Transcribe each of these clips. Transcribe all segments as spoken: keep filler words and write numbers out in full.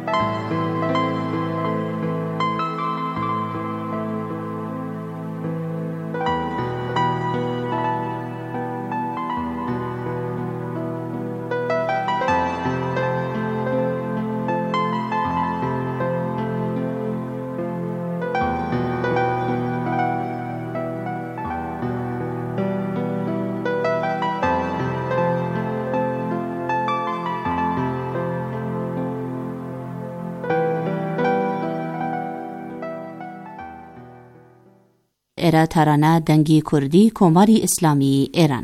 ئێرە تارانە دەنگی کوردی کۆماری ئیسلامی ئێران.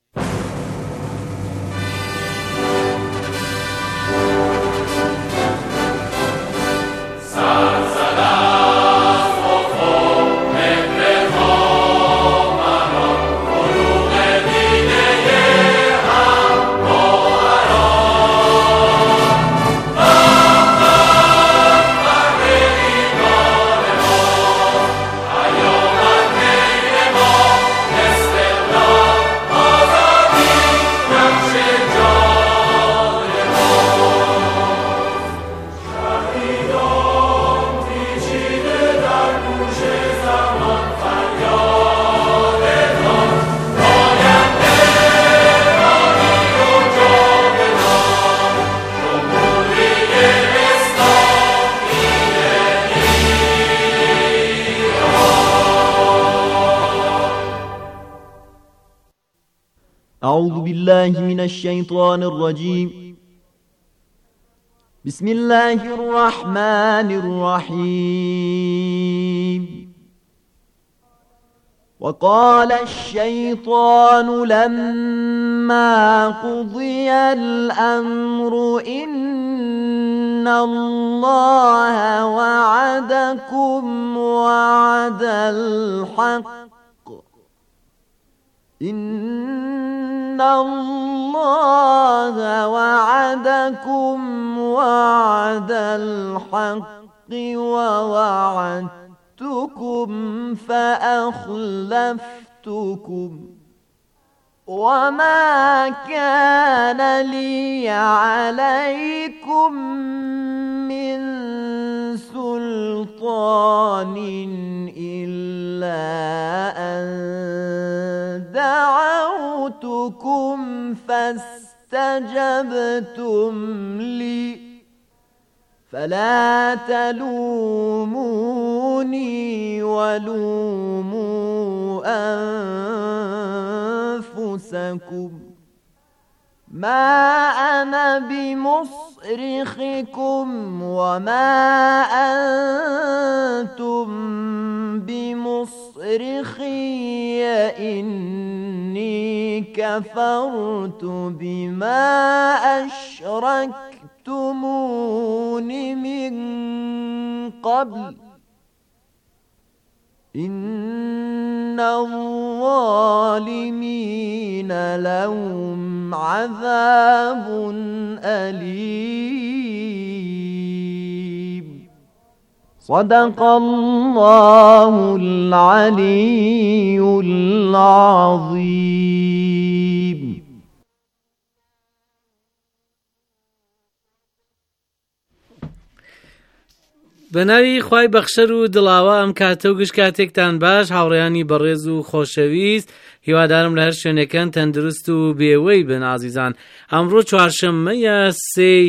أعوذ بالله من الشيطان الرجيم. بسم الله الرحمن الرحيم. وقال الشيطان لما قضي الأمر إن الله وعدكم وعد الحق إن الله وعدكم وعد الحق ووعدتكم فأخلفتكم وما كان لي عليكم من سلطان إلا أن دعوتكم فاستجبتم لي فلا تلوموني ولوموا أنفسكم ما أنا بمصرخكم وما أنتم بمصرخي إني كفرت بما أشركتمون من قبل إن الظالمين لهم عذاب أليم. صدق الله العلي العظيم. بەناوی خوای بەخشەر و دڵاوە ئەم کاتە و گشت کاتێکتان باش هاوڕێیانی بەڕێز و خۆشەویست، هیوادارم لە هەر شوێنەکان تەندروست و بێوەی بن. ئازیزان، ئەمڕۆ چوارشەممەیە سێی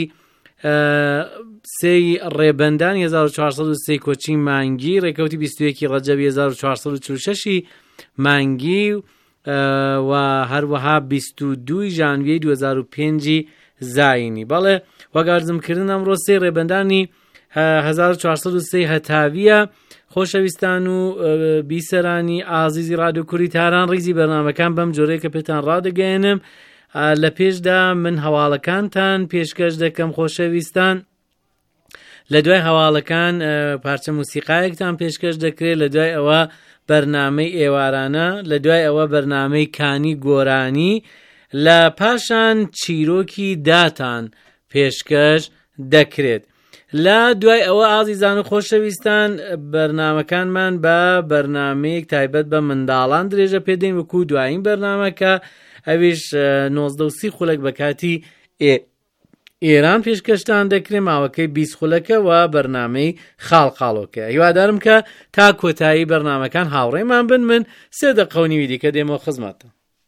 سێی ڕێبەندان هەزار و چوارسەد و سێ کۆچی مانگی، ڕێکەوتی بیست و یەکی ڕەجەبی هەزار و چوارسەد و چل و شەشی مانگی و هەروەها بیست و دووی ژانڤیەی دوو هەزار و پێنجی زاینی. بەڵێ وەگارزمکردن ئەمڕۆ سێ ڕێبەندانی هەزار و چوارسەد و سێ هەتاویە. خۆشەویستان و بیسەرانی ئازیزی ڕادیۆ کوردی تاران، ڕیزی بەرنامەکان بەم جۆرەیە کە پێتان ڕادەگەێنم. لە پێشدا من هەواڵەکانتان پێشکەش دەکەم خۆشەویستان. لە دوای هەواڵەکان پارچە موسیقایەکتان پێشکەش دەکرێت، لە دوای ئەوە بەرنامەی ئێوارانە، لە دوای ئەوە بەرنامەی کانی گۆرانی، لە پاشان چیرۆکی داتان پێشکەش دەکرێت. لە دوای ئەوە ئازیزان و خۆشەویستان بەرنامەکانمان بە بەرنامەیەک تایبەت بە منداڵان درێژە پێدەین، وەکو دوایین بەرنامەکە ئەویش نۆزدە و سی خولەک بە کاتی ئێران پێشکەشتان دەکرێت ماوەکەی بیست خولەکە و بەرنامەی خاڵقاڵۆکە. هیوادارم کە تا کۆتایی بەرنامەکان هاوڕێمان بن. من سێ دەقە و نیوی دیکە دێمەوە خزمەتە.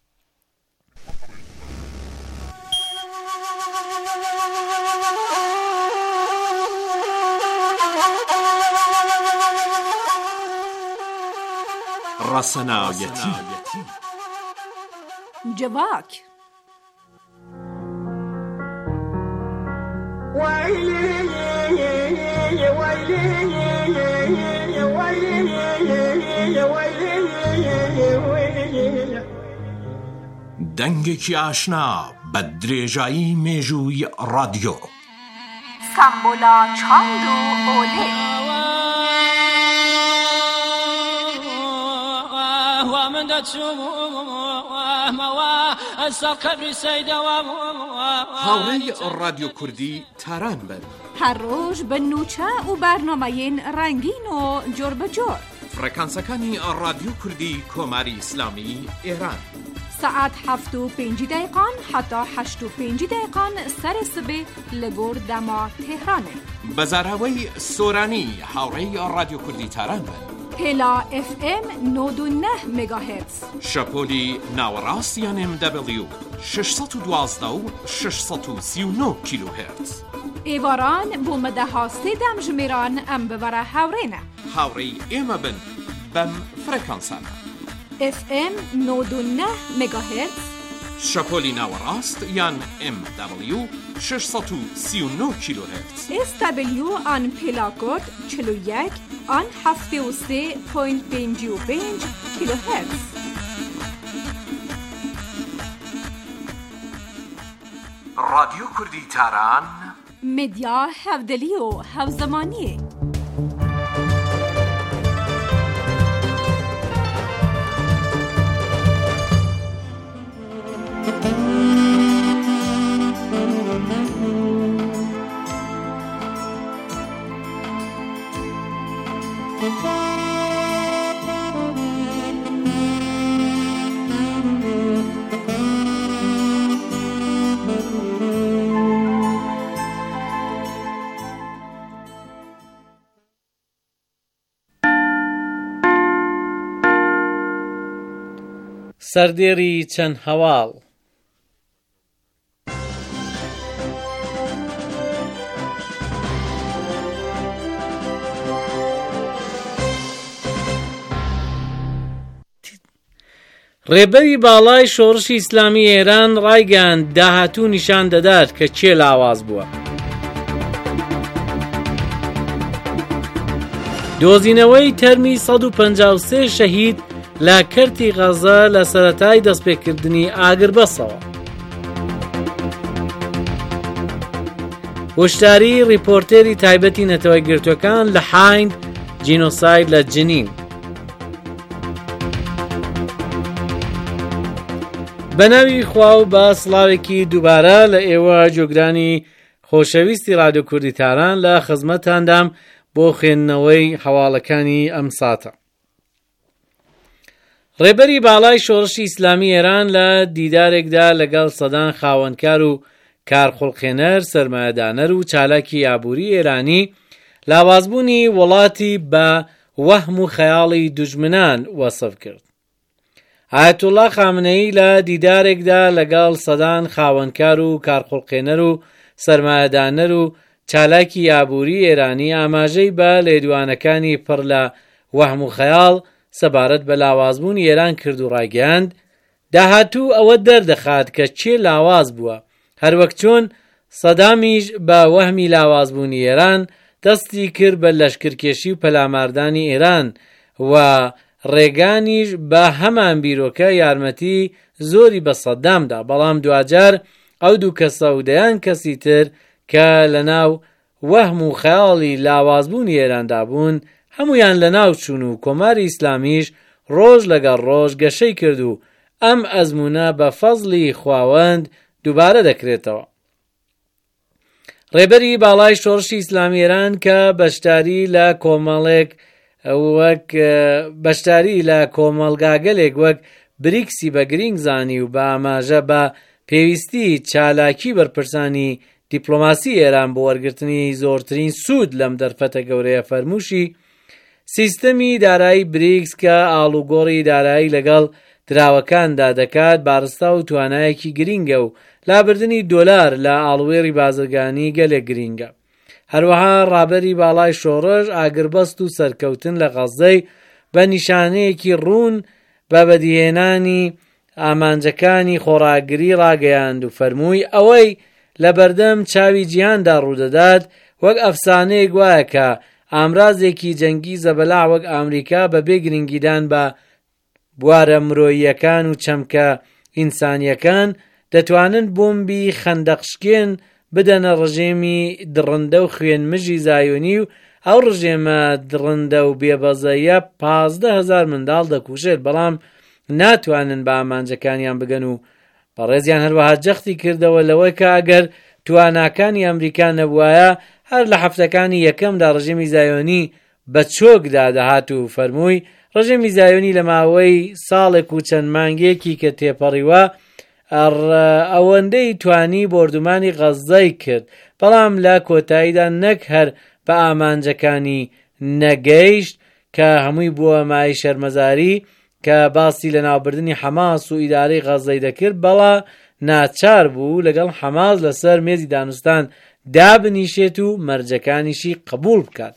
ڕەسەناوەتی جواک دەنگێکی ئاشنا بە درێژایی مێژووی ڕادیۆ سامبۆلا چاند و ئۆلێ هاوڕێی ڕادیۆ کوردی تاران بن هەر ڕۆژ بە نوچە و بەرنامەیەن ڕەنگین و جۆر بەجۆر فڕێکانسەکانی ڕادیۆ کوردی کۆماری ئیسلامی ئێران سەعات هەفت و پێنجی دەیقان حتا هەشت و پێنجی دەیقان سەرێ سبێ لە گۆر دەما تێهرانێ بەزاراوەی سۆرانی هاوڕێی ڕادیۆ کوردی تاران بن هێلا ئف ئێم نۆد و نە مێگاهێرتز شەپۆلی ناوەڕاست یان ئێم دەبلیو شەشسەد و دوازدە و شەشسەد و سی و نۆ کیلۆهێرتز ئێواران بۆ مەدەها سێدەم ژمێران ئەم ببەرە هاوڕێنە هاوڕێی ئێمە بن بەم فڕێکانسانە ئف ئێم نۆد و نە مێگاهێرتز شەپۆلی ناوەڕاست یان ئێم دەبلیو شەشسەد و سی و نۆ کیلۆهێرتز ئێس دەبلیو ئان پێلاکۆت چل و یەک آن هەفتێ و سێ پۆینت پێنجی و پێنج کیلۆهێرتز. ڕادیۆ کوردی تاران مدیا هەودەلی و هەوزەمانیە. سەردێری چەند هەواڵ. ڕێبەری باڵای شۆڕشی ئیسلامی ئێران ڕایگەیاند داهاتوو نیشان دەدات کە چێ لاواز بووە. دۆزینەوەی تەرمی سەد و پەنجا و سێ شەهید لە کەرتی غەزە لە سەرەتای دەستپێکردنی ئاگربەسەوە. وشتاری ریپۆرتێری تایبەتی نەتەوەی گرتوەکان لە حایند جینۆساید لە جنین. بەناوی خوا و بە سڵاوێکی دووبارە لە ئێوە جۆگرانی خۆشەویستی ڕادیۆ کوردی تاران لە خزمەتاندام بۆ خوێندنەوەی هەواڵەکانی ئەم ساتە. ڕێبەری باڵای شۆڕشی ئیسلامی ئێران لە دیدارێکدا لەگەڵ سەدان خاوەنکار و کارخۆڵخێنەر سەرمایەدانەر و چالاکی یابووری ئێرانی لاوازبوونی وڵاتی بە وەهم و خەیاڵی دوژمنان وەسف کرد. ئایەتوڵڵا خامنەیی لە دیدارێکدا لەگەڵ سەدان خاوەنکار و کارخۆڵخێنەر و سەرمایەدانەر و چالاکی یابووری ئێرانی ئاماژەی بە لێدوانەکانی پڕ لە وەهم و خەیاڵ سەبارەت بە لاوازبوونی ئێران کرد و ڕایگەیاند داهاتوو ئەوە دەردەخات کە چێ لاواز بووە، هەروەک چۆن سەدامیش بە وەهمی لاوازبوونی ئێران دەستی کرد بە لەشکرکێشی و پەلاماردانی ئێران و ڕێگانیش بە هەمان بیرۆکە یارمەتی زۆری بە سەدامدا، بەڵام دوجار ئەو دوو کەسە و دەیان کەسی تر کە لە ناو وەهم و خەیاڵی لاوازبوونی ئێراندا بوون هەمویان لە ناو چوون و کۆماری ئیسلامیش ڕۆژ لەگەڵ ڕۆژ گەشەی کرد و ئەم ئەزمونە بە فەزلی خواوەند دووبارە دەکرێتەوە. ڕێبەری باڵای شۆڕشی ئیسلامی ئێران کە بەشداری لە کۆمەڵێک وەک بەشداری لە کۆمەڵگاگەلێک وەک بریکسی بە گرنگ زانی و بە ئاماژە بە پێویستی چالاکی بەرپرسانی دیپلۆماسی ئێران بۆ وەرگرتنی زۆرترین سوود لەم دەرفەتە گەورەیە فەرمووشی سیستەمی دارایی بریکس کە ئاڵوگۆڕی دارایی لەگەڵ دراوەکاندا دەکات بارستا و توانایەکی گرینگە و لابردنی دۆلار لە ئاڵوێری بازرگانی گەلێک گرینگە. هەروەها ڕابەری باڵای شۆڕش ئاگربەست و سەرکەوتن لە غەزەی بە نیشانەیەکی ڕوون بە بەدیهێنانی ئامانجەکانی خۆراگری ڕاگەیاند و فەرمووی ئەوەی لە بەردەم چاوی جیهاندا ڕوودەدات وەک ئەفسانەیەک وایە کە ئامرازێکی جەنگی زەبەلا وەک ئامریکا بەبێ گرنگیدان بە بوارە مرۆییەکان و چەمکە ئینسانیەکان دەتوانن بۆمبی خەندەقشکێن بدەنە ڕژێمی دڕندە و خوێنمژی زایۆنی و ئەو ڕژێمە دڕندە و بێبەزەیە پازدە هەزار منداڵ دەکوژێت بەڵام ناتوانن بە ئامانجەکانیان بگەن و بەڕێزیان هەروەها جەختی کردەوە لەوەی کە ئەگەر تواناکانی ئەمریکا نەبوایە هەر لە هەفتەکانی یەکەمدا ڕژێمی زایۆنی بە چۆکدا دەهات و فەرمووی ڕژێمی زایۆنی لە ماوەی ساڵێک و چەند مانگێکی کە تێپەڕیوە ئەوەندەی توانی بۆردومانی غەزەی کرد بەڵام لە کۆتاییدا نەک هەر بە ئامانجەکانی نەگەیشت کە هەمووی بووە مای شەرمەزاری کە باسی لە ناوبردنی حەماس و ئیدارەی غەزەی دەکرد بەڵا ناچار بوو لەگەڵ حەماس لەسەر مێزی دانوستان دابنیشێت و مەرجەکانیشی قبول بکات.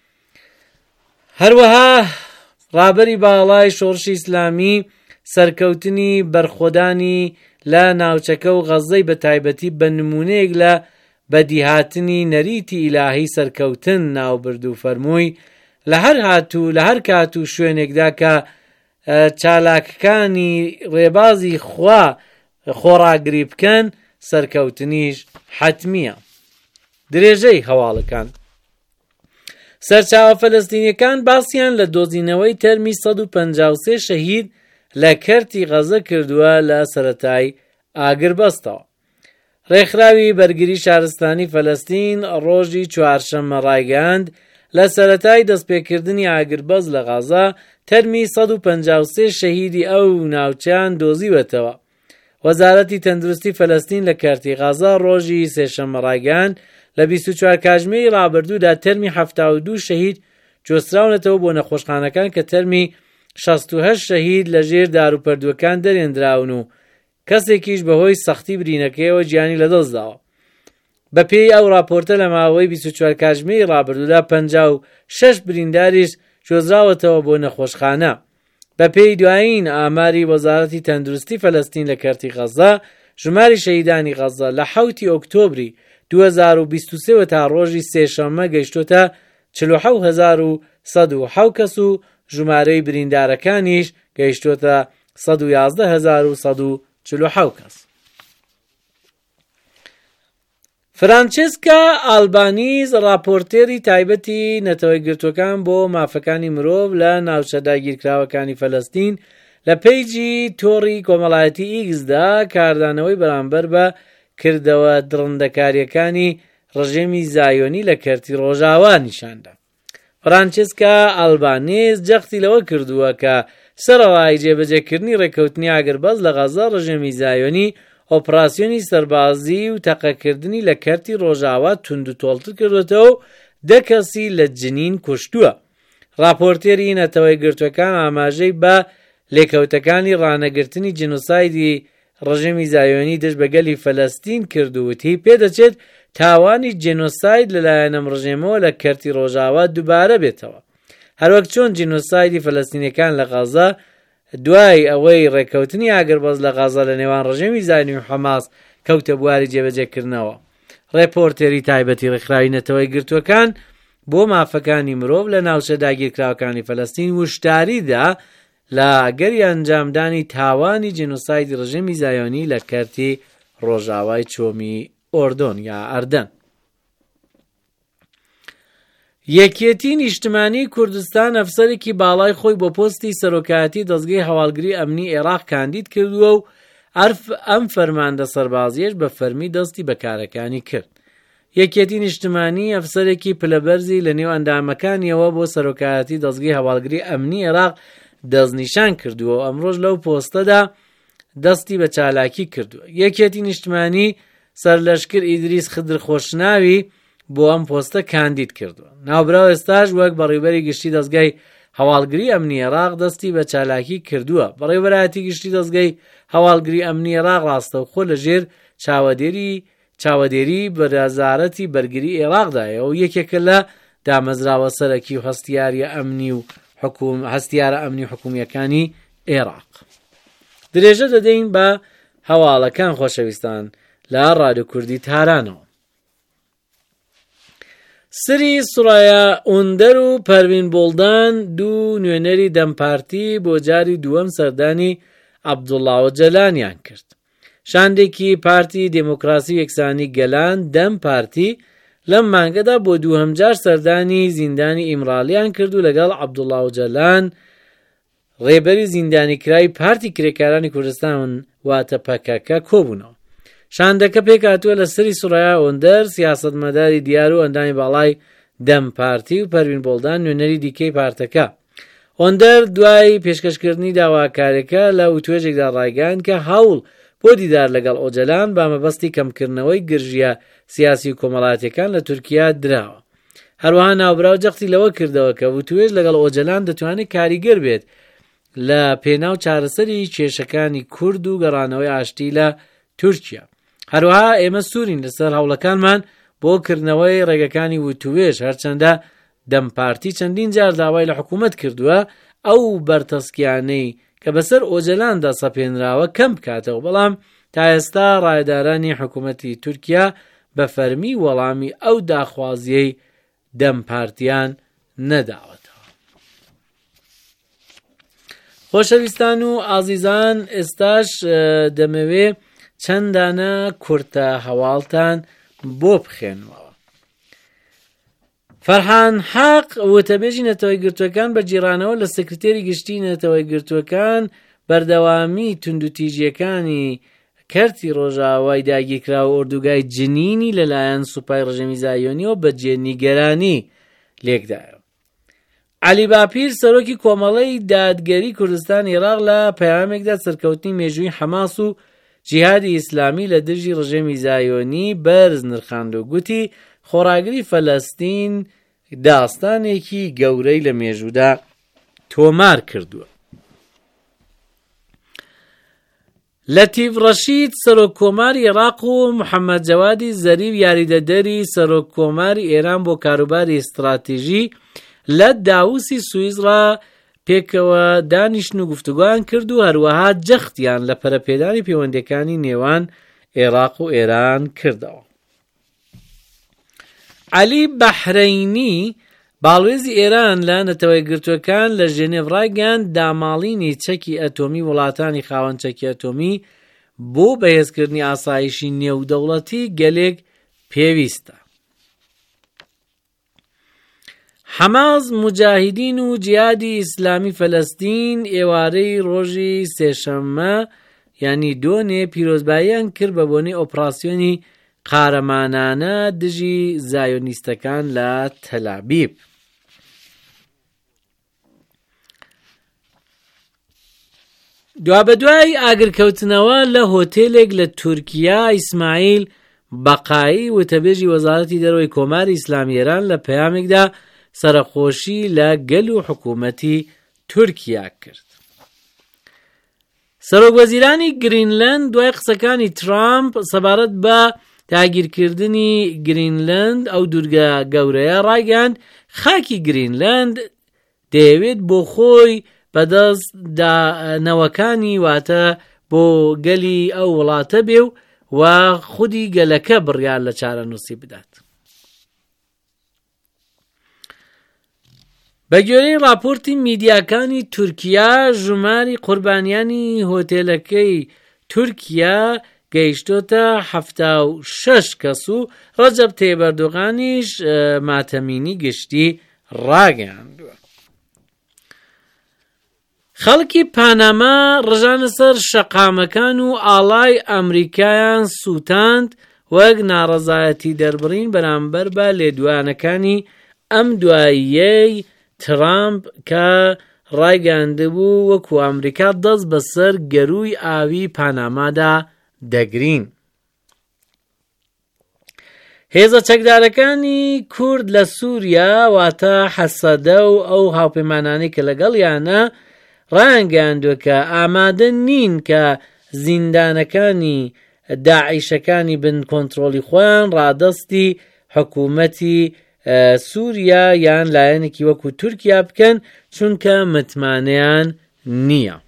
هەروەها ڕابەری باڵای شۆڕشی ئیسلامی سەرکەوتنی بەرخۆدانی لە ناوچەکە و غەزەی بە تایبەتی بە نمونەیەک لە بەدیهاتنی نەریتی ئیلاهی سەرکەوتن ناوبرد و فەرمووی لە هەر هاتوو لە هەر کات و شوێنێکدا کە چالاکەکانی ڕێبازی خوا خۆڕاگری بکەن سەرکەوتنیش حتمیە. درێژەی هەواڵەکان سەرچاوە فەلەستینیەکان باسییان لە دۆزینەوەی تەرمی سەد و پەنجا و سێ شەهید لە کەرتی غەزە کردووە لە سەرەتای ئاگربەستەوە. ڕێکخراوی بەرگری شارستانی فەلەستین ڕۆژی چوارشەممە ڕایگەاند لە سەرەتای دەستپێکردنی ئاگربەست لە غەزە تەرمی سەد و پەنجا و سێ شەهیدی ئەو ناوچەیان دۆزیوەتەوە. وەزارەتی تەندروستی فەلەستین لە کارتی غەزە ڕۆژی سێشەممە ڕایگەاند لە بیست و چوار کاتژمێری ڕابردوودا تەرمی هەفتاد و دوو شەهید جۆستراونەتەوە بۆ نەخۆشخانەکان کە تەرمی شەست و هەشت شەهید لە ژێر داروپەردووەکان دەرێنراون و کەسێکیش بەهۆی سەختی برینەکەیەوە گیانی لەدەستداوە. بە پێی ئەو راپۆرتە لە ماوەی بیست و چوار کاتژمێری ڕابردوودا پەنجا و شەش برینداریش جۆزراوەتەوە بۆ نەخۆشخانە. بە پێی دوایین ئاماری وەزارەتی تەندروستی فەلەستین لە کەرتی غەزە ژماری شەهیدانی غەزە لە حەوتی ئۆکتۆبری دوو هەزار و بیست و سێ تا ڕۆژی سێشەممە گەیشتۆتە چل و حەوت هەزار و سەد و حەوت کەس و ژمارەی بریندارەکانیش گەیشتۆتە سەد و یازدە هەزار و سەد و چل و حەوت کەس. فرانچێسکا ئالبانیز راپۆرتێری تایبەتی نەتەوەی گرتوەکان بۆ مافەکانی مرۆڤ لە ناوچە داگیرکراوەکانی فەلەستین لە پەیجی تۆڕی کۆمەڵایەتی ئیکسدا کاردانەوەی بەرامبەر بە کردەوە دڕندەکاریەکانی ڕژێمی زایۆنی لە کەرتی ڕۆژاوا نیشاندا. فرانچێسکا ئالبانیز جەختی لەوە کردووە کە سەرەڕای جێبەجێکردنی ڕێکەوتنی ئاگربەست لە غەزە ڕژێمی زایۆنی ئۆپراسیۆنی سەربازی و تەقەکردنی لە کەرتی ڕۆژاوا تونند و تۆڵتر کردوێتەوە و دە کەسی لە جنین کوشتووە. راپۆرتێری نەتەوەی گرتوەکان ئاماژەی بە لێکەوتەکانی ڕانەگرتنی جنۆسایدی ڕژێمی زایۆنی دەست بە گەلی فەلەستین کردووتی پێدەچێت تاوانی جێنۆساید لەلایەنەم ڕژێمەوە لە کەرتی ڕۆژاوا دووبارە بێتەوە، هەروەک چۆن جێنۆسایدی فەلەستینیەکان لە غەزە دوای ئەوەی ڕێکەوتنی ئاگربەست لە غەزە لە نێوان ڕژێمی زایۆنی و حەماس کەوتە بواری جێبەجێکردنەوە. ڕێپۆرتێری تایبەتی ڕێکخراوی نەتەوەی گرتوەکان بۆ مافەکانی مرۆڤ لە ناوچە داگیرکراوەکانی فەلەستین وشتاریدا لە گەری ئەنجامدانی تاوانی جێنۆسایدی ڕژێمی زایۆنی لە کەرتی ڕۆژاوای چۆمی ئۆردۆن یا ئەردەن. یەکێتی نیشتمانی کوردستان ئەفسەرێکی باڵای خۆی بۆ پۆستی سەرۆکایەتی دەستگای هەواڵگری ئەمنی عێراق کاندید کردووە و ئەم فەرماندە سەربازیەش بە فەرمی دەستی بەکارەکانی کرد. یەکێتی نیشتمانی ئەفسەرێکی پلەبەرزی لە نێو ئەندامەکانیەوە بۆ سەرۆکایەتی دەستگای هەواڵگری ئەمنی عێراق دەستنیشان کردووە و ئەمڕۆژ لەو پۆستەدا دەستی بە چالاکی کردووە. یەکێتی نیشتمانی سەرلەشکر ئیدریس خدر خۆشناوی بۆ ئەم پۆستە کاندید کردووە. ناوبراو ئێستاش وەک بەڕێوەبەری گشتی دەستگای هەواڵگری ئەمنی عێراق دەستی بە چالاکی کردووە. بەڕێوەبەرایەتی گشتی دەستگای هەواڵگری ئەمنی عێراق ڕاستەوخۆ لەژێر چاوەدێری چاوەدێری بەرازارەتی بەرگری عێراقدایە و یەکێکە لە دامەزراوە سەرەکی و هەستیاریە ئەمنی و حکوم هەستیارە ئەمنی حکومیەکانی عێراق. درێژە دەدەین بە هەواڵەکان خۆشەویستان لە ڕادیۆ کوردی تارانەوە. سری سوڕایە ئوندەر و پەروین بۆڵدان دوو نوێنەری دەمپارتی بۆ جاری دووەم سەردانی عەبدوڵڵا ئۆجەلانیان کرد. شاندێکی پارتی دموکراسی و یەکسانی گەلان دەم پارتی لەم مانگەدا بۆ دووهەم جار سەردانی زیندانی ئیمراڵیان کرد و لەگەڵ عەبدوڵڵا ئۆجەلان ڕێبەری زیندانی کرای پارتی کرێکارانی کوردستان واتە پەکەکە کۆبوونەوە. شاندەکە پێکهاتووە لە سری سوڕایە ئۆندەر سیاسەتمەداری دیار و ئەندامی باڵای دەم پارتی و پەروین بۆڵدان نوێنەری دیکەی پارتەکە. ئۆندەر دوای پێشکەشکردنی داواکاریەکە لە وتوێژێکدا ڕایگەیاند کە هەوڵ بۆ دیدار لەگەڵ ئۆجەلان بە مەبەستی کەمکردنەوەی گرژیە سیاسی و کۆمەڵایەتیەکان لە تورکیا دراوە. هەروەها ناوبراو جەختی لەوە کردەوە کە وتوێژ لەگەڵ ئۆجەلان دەتوانێت کاریگەر بێت لە پێناو چارەسەری کێشەکانی کورد و گەڕانەوەی ئاشتی لە تورکیا. هەروەها ئێمە سوورین لەسەر هەوڵەکانمان بۆ کردنەوەی ڕێگەکانی وتوێژ، هەرچەندە دەمپارتی چەندین جار داوای لە حکوومەت کردووە ئەو بەرتەسکیانەی کە بەسەر ئۆجەلاندا سەپێنراوە کەم بکاتەوە، بەڵام تا ئێستا ڕایدارانی حکوومەتی تورکیا بە فەرمی وەڵامی ئەو داخوازیەی دەمپارتیان نەداوەتەوە. خۆشەویستان و ئازیزان، ئێستاش دەمەوێ چەندانە کورتە هەواڵتان بۆ بخێنەوە. فەرحان حاق وتەبێژی نەتەوەی گرتوەکان بە جیرانەوە لە سکرتێری گشتی نەتەوەی گرتوەکان بەردەوامی توندوتیژیەکانی کەرتی ڕۆژاوای داگیرکراوە ئۆردوگای جنینی لەلایەن سوپای ڕژێمی زایۆنیەوە بە جێنیگەرانی لێکدایەوە. عەلی باپیر سەرۆکی کۆمەڵەی دادگەری کوردستان عێراق لە پەیامێکدا سەرکەوتنی مێژووی حەماس و جیهادی ئیسلامی لە دژی ڕژێمی زایۆنی بەرز نرخاند و گوتی خۆراگری فەلەستین داستانێکی گەورەی لە مێژوودا تۆمار کردووە. لەتیف ڕەشید سەرۆک کۆماری عێراق و محەممەد جەوادی زەریف یاریدەدەری سەرۆک کۆماری ئێران بۆ کاروباری استراتیژی لە داووسی سویسڕا پێکەوە دانیشتن و گفتوگویان کرد و هەروەها جەختیان لە پەرەپێدانی پەیوەندیەکانی نێوان عێراق و ئێران کردەوە. عەلی بەحرەینی باڵێزی ئێران لە نەتەوەی گرتوەکان لە ژێنێڤ ڕایگەیاند داماڵینی چەکی ئەتۆمی وڵاتانی خاوەن چەکی ئەتۆمی بۆ بەهێزکردنی ئاسایشی نێودەوڵەتی گەلێک پێویستە. حەماس، موجاهیدین و جیهادی ئیسلامی فەلەستین ئێوارەی ڕۆژی سێشەممە یعنی دۆنێ پیرۆزباییان کرد بە بۆنەی ئۆپراسیۆنی قارەمانانە دژی زایۆنیستەکان لە تەلابیب. دوابەدوای ئاگرکەوتنەوە لە هۆتێلێک لە تورکیا، ئیسماعیل بەقایی وتەبێژی وەزارەتی دەرەوەی کۆماری ئیسلامی ئێران لە پەیامێکدا سەرخۆشی لە گەل و حکوومەتی تورکیا کرد. سەرۆکوەزیرانی گرینلەند دوای قسەکانی ترامپ سەبارەت بە داگیرکردنی گرینلەند ئەو دوورگە گەورەیە ڕایگەیاند خاکی گرینلەند دەیەوێت بۆ خۆی بەدەست دانەوەکانی واتە بۆ گەلی ئەو وڵاتە بێ و و خودی گەلەکە بڕیار لە چارەنووسی بدات. بە گوێرەی راپۆرتی میدیاکانی تورکیا، ژماری قوربانیانی هۆتێلەکەی تورکیا گەیشتۆتە هەفتا و شەش کەس و ڕەجەب تەیب ئەردۆغانیش ماتەمینی گشتی ڕاگەیاندووە. خەڵکی پانەما ڕژانە سەر شەقامەکان و ئاڵای ئەمریکایان سووتاند وەک ناڕەزایەتی دەربڕین بەرامبەر بە لێدوانەکانی ئەم دواییەی ترامپ کە ڕایگەاندبوو وەکو ئەمریکا دەست بەسەر گەرووی ئاوی پانامادا دەگرین. هێزە چەکدارەکانی کورد لە سووریا واتە حەسەدە و ئەو هاوپەیمانانەی کە لەگەڵیانە ڕایانگەیاندووە کە ئامادە نین کە زیندانەکانی داعیشەکانی بن کۆنتڕۆلی خۆیان ڕادەستی حکوومەتی سووریا یان لایەنێکی وەکو تورکیا بکەن چونکە متمانەیان نییە.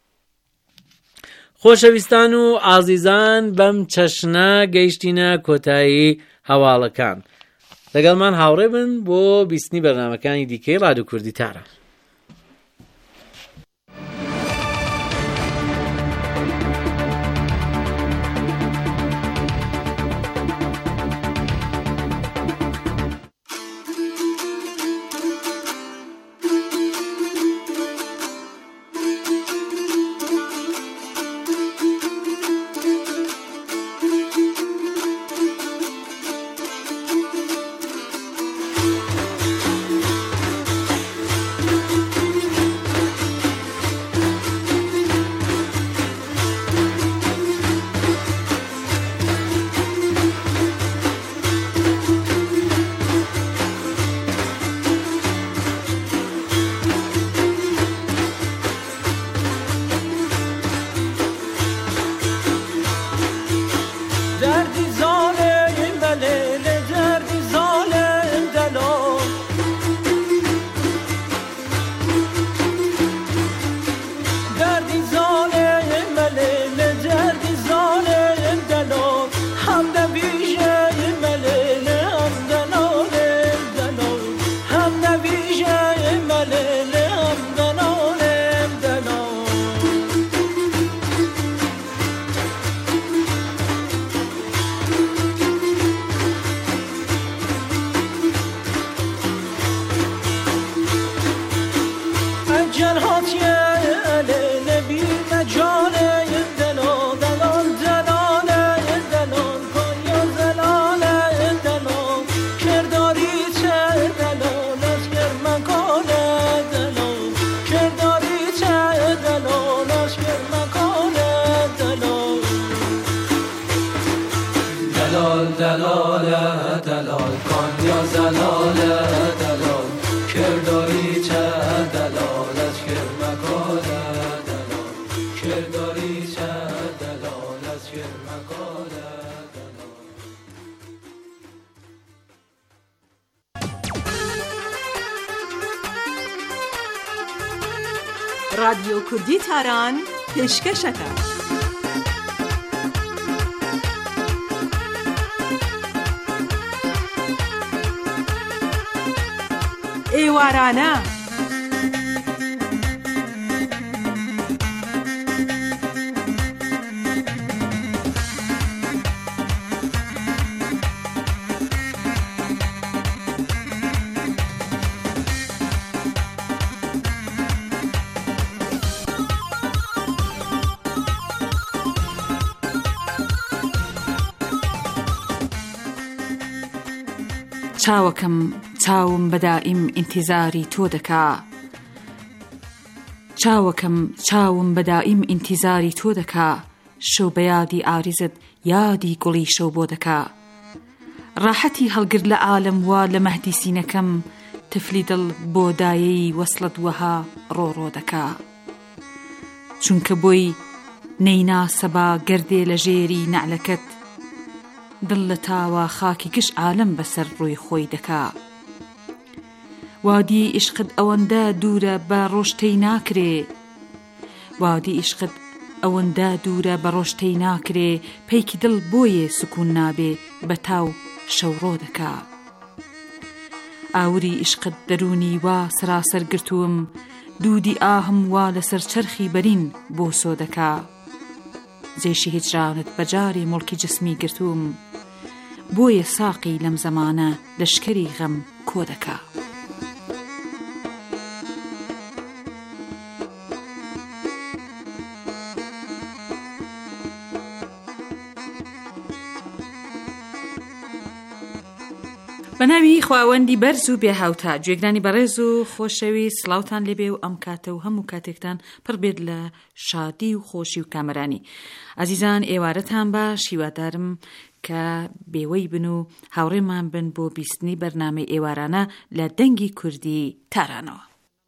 خۆشەویستان و ئازیزان بەم چەشنە گەیشتینە کۆتایی هەواڵەکان. لەگەڵمان هاوڕێ بن بۆ بیستنی بەرنامەکانی دیکەی ڕادیۆ کوردی تاران. رادیۆ کوردی تاران پێشکەشەکە. ئێوارانە چاوەکەم چاوم بەدائیم ئینتیزاری تۆ دەکا چاوەکەم چاوم بەدائیم ئینتیزاری تۆ دەکا شەو بە یادی ئاریزت یادی گوڵی شەو بۆ دەکا ڕاحەتی هەڵگرت لە عالم وا لە مەهدی سینەکەم تفلی دڵ بۆ دایەی وەسڵت وەها ڕۆڕۆ دەکا چونکە بۆی نەیناسەبا گەردێ لە ژێری نەعلەکەت دڵ لە تاوە خاکی کش عالم بەسەر ڕووی خۆی دەکا وادی عشقت ئەوەندە دوورە بە ڕۆشتەی ناکرێ وادی عشقت ئەوەندە دوورە بە ڕۆشتەی ناکرێ پەیکی دڵ بۆیە سکون نابێ بە تاو شەوڕۆ دەکا ئاوری عشقت دەرونی وا سراسەر گرتووم دوودی ئاهم وا لەسەر چەرخی بەرین بۆ سۆ دەکا جێشی هیجرانت بەجاری مڵکی جسمی گرتووم بۆیە ساقی لەم زەمانە لەشکەری غەم کۆ دەکا بەناوی خواوەندی بەرز و بێهاوتا گوێگرانی بەڕێز و خۆشەوی سڵاوتان لێبێ و ئەم کاتە و هەموو کاتێکتان پڕ بێت لە شادی و خۆشی و کامەرانی. ئازیزان ئێوارەتان باش، هیوادارم کە بێوەی بن و هاوڕێمان بن بۆ بیستنی بەرنامەی ئێوارانە لە دەنگی کوردی تارانەوە.